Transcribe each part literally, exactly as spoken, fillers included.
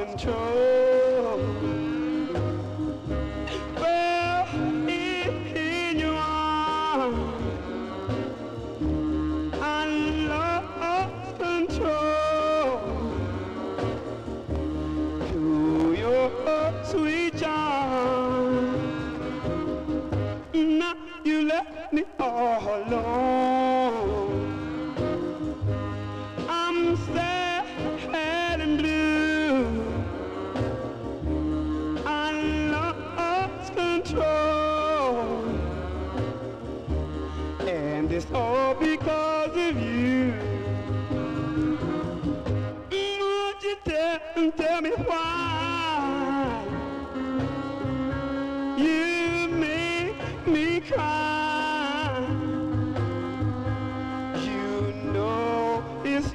control. Well, in your arms, I lost control. To your sweet charm, now you left me all alone. I'm sad and blue. I lost control, and it's all because of you. Would you tell, tell me why you make me cry? You know it's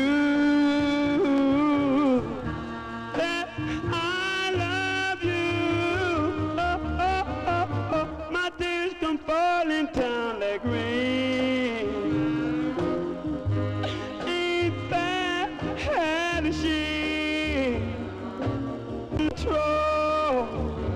true that I love you. Oh, oh, oh, oh. My tears come falling down like rain. Ain't that a shame? Control.